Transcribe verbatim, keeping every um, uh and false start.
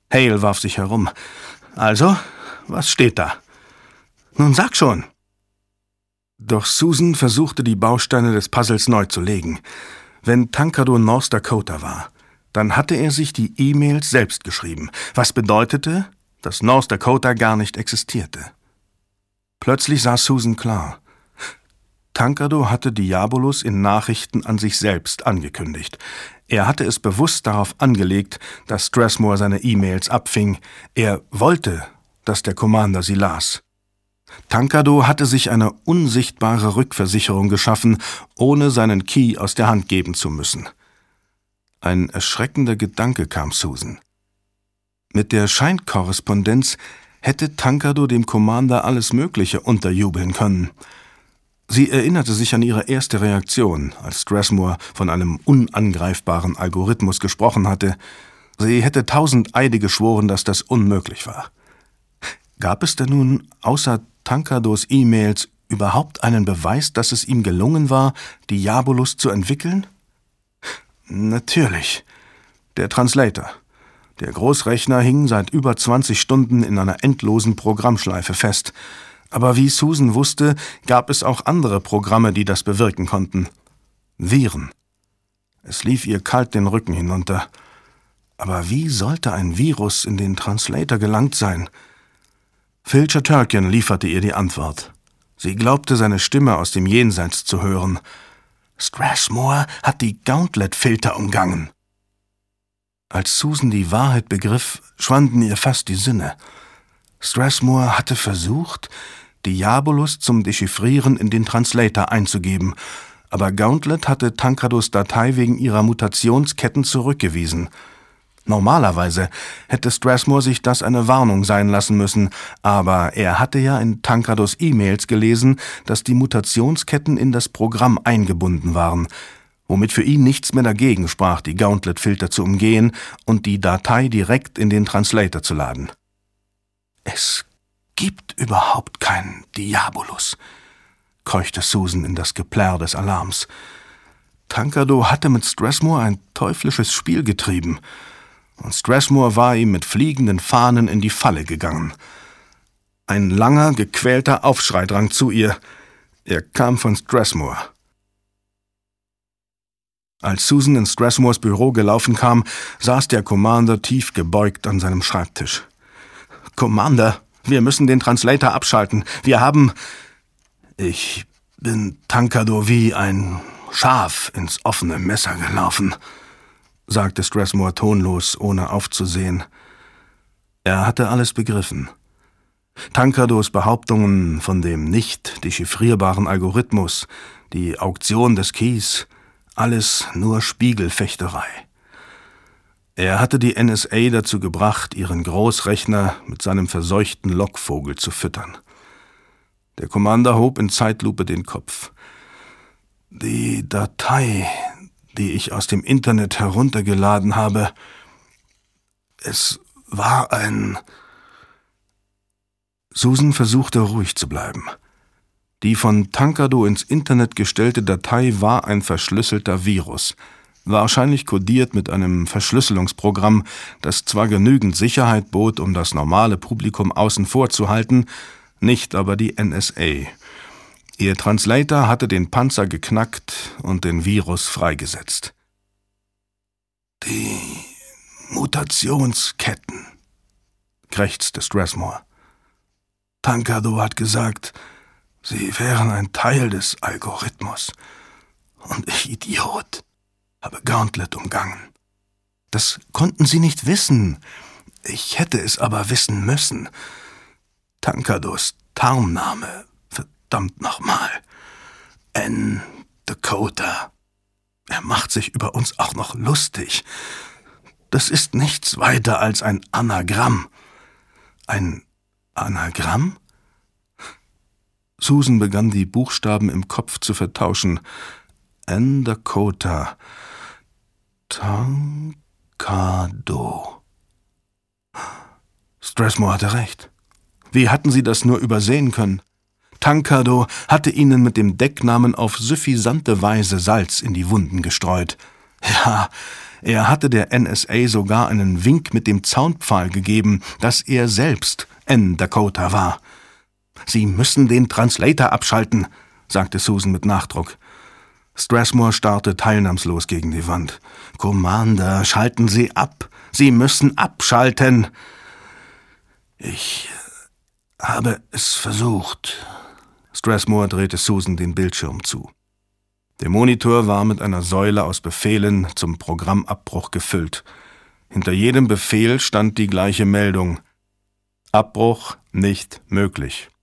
Hale warf sich herum. »Also, was steht da?« »Nun sag schon!« Doch Susan versuchte, die Bausteine des Puzzles neu zu legen. Wenn Tankado North Dakota war, dann hatte er sich die E-Mails selbst geschrieben, was bedeutete, dass North Dakota gar nicht existierte. Plötzlich sah Susan klar. Tankado hatte Diabolus in Nachrichten an sich selbst angekündigt. Er hatte es bewusst darauf angelegt, dass Strathmore seine E-Mails abfing. Er wollte, dass der Commander sie las. Tankado hatte sich eine unsichtbare Rückversicherung geschaffen, ohne seinen Key aus der Hand geben zu müssen. Ein erschreckender Gedanke kam Susan. Mit der Scheinkorrespondenz hätte Tankado dem Commander alles Mögliche unterjubeln können. Sie erinnerte sich an ihre erste Reaktion, als Strathmore von einem unangreifbaren Algorithmus gesprochen hatte. Sie hätte tausend Eide geschworen, dass das unmöglich war. Gab es denn nun außer Tankados E-Mails überhaupt einen Beweis, dass es ihm gelungen war, Diabolus zu entwickeln? Natürlich. Der Translator. Der Großrechner hing seit über zwanzig Stunden in einer endlosen Programmschleife fest. Aber wie Susan wusste, gab es auch andere Programme, die das bewirken konnten. Viren. Es lief ihr kalt den Rücken hinunter. Aber wie sollte ein Virus in den Translator gelangt sein? Filcher Turkian lieferte ihr die Antwort. Sie glaubte, seine Stimme aus dem Jenseits zu hören. Strathmore hat die Gauntlet-Filter umgangen. Als Susan die Wahrheit begriff, schwanden ihr fast die Sinne. Strathmore hatte versucht, Diabolus zum Dechiffrieren in den Translator einzugeben, aber Gauntlet hatte Tankados Datei wegen ihrer Mutationsketten zurückgewiesen. Normalerweise hätte Strathmore sich das eine Warnung sein lassen müssen, aber er hatte ja in Tankados E-Mails gelesen, dass die Mutationsketten in das Programm eingebunden waren, womit für ihn nichts mehr dagegen sprach, die Gauntlet-Filter zu umgehen und die Datei direkt in den Translator zu laden. »Es gibt überhaupt keinen Diabolus«, keuchte Susan in das Geplärr des Alarms. Tankado hatte mit Strathmore ein teuflisches Spiel getrieben, und Strathmore war ihm mit fliegenden Fahnen in die Falle gegangen. Ein langer, gequälter Aufschrei drang zu ihr. Er kam von Strathmore. Als Susan in Strathmores Büro gelaufen kam, saß der Commander tief gebeugt an seinem Schreibtisch. »Commander, wir müssen den Translator abschalten. Wir haben...« »Ich bin Tankado wie ein Schaf ins offene Messer gelaufen«, sagte Strathmore tonlos, ohne aufzusehen. Er hatte alles begriffen. Tankados Behauptungen von dem nicht dechiffrierbaren Algorithmus, die Auktion des Keys, alles nur Spiegelfechterei. Er hatte die N S A dazu gebracht, ihren Großrechner mit seinem verseuchten Lockvogel zu füttern. Der Commander hob in Zeitlupe den Kopf. Die Datei, die ich aus dem Internet heruntergeladen habe, es war ein... Susan versuchte ruhig zu bleiben. Die von Tankado ins Internet gestellte Datei war ein verschlüsselter Virus, wahrscheinlich kodiert mit einem Verschlüsselungsprogramm, das zwar genügend Sicherheit bot, um das normale Publikum außen vor zu halten, nicht aber die N S A. Ihr Translator hatte den Panzer geknackt und den Virus freigesetzt. »Die Mutationsketten«, krächzte Strathmore. »Tankado hat gesagt, sie wären ein Teil des Algorithmus. Und ich, Idiot, habe Gauntlet umgangen. Das konnten Sie nicht wissen. Ich hätte es aber wissen müssen. Tankados Tarnname, verdammt nochmal. N. Dakota. Er macht sich über uns auch noch lustig. Das ist nichts weiter als ein Anagramm. Ein Anagramm? Susan begann, die Buchstaben im Kopf zu vertauschen. N. Dakota. Tankado. Strathmore hatte recht. Wie hatten sie das nur übersehen können? Tankado hatte ihnen mit dem Decknamen auf suffisante Weise Salz in die Wunden gestreut. Ja, er hatte der N S A sogar einen Wink mit dem Zaunpfahl gegeben, dass er selbst N. Dakota war. »Sie müssen den Translator abschalten«, sagte Susan mit Nachdruck. Strathmore starrte teilnahmslos gegen die Wand. »Commander, schalten Sie ab! Sie müssen abschalten!« »Ich habe es versucht.« Strathmore drehte Susan den Bildschirm zu. Der Monitor war mit einer Säule aus Befehlen zum Programmabbruch gefüllt. Hinter jedem Befehl stand die gleiche Meldung: Abbruch nicht möglich.